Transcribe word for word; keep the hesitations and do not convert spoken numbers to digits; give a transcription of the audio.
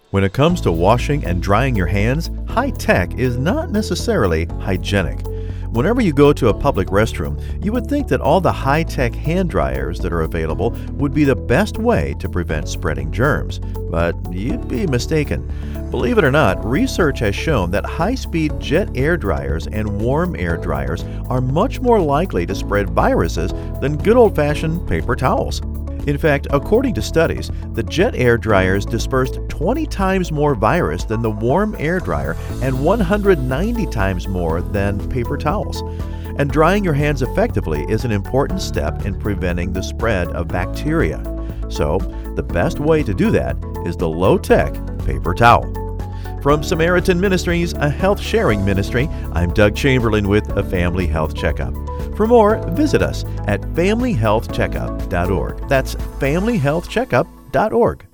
When it comes to washing and drying your hands, high tech is not necessarily hygienic. Whenever you go to a public restroom, you would think that all the high-tech hand dryers that are available would be the best way to prevent spreading germs, but you'd be mistaken. Believe it or not, research has shown that high-speed jet air dryers and warm air dryers are much more likely to spread viruses than good old-fashioned paper towels. In fact, according to studies, the jet air dryers dispersed twenty times more virus than the warm air dryer and one hundred ninety times more than paper towels. And drying your hands effectively is an important step in preventing the spread of bacteria. So, the best way to do that is the low-tech paper towel. From Samaritan Ministries, a health-sharing ministry, I'm Doug Chamberlain with a Family Health Checkup. For more, visit us at family health checkup dot org. That's family health checkup dot org.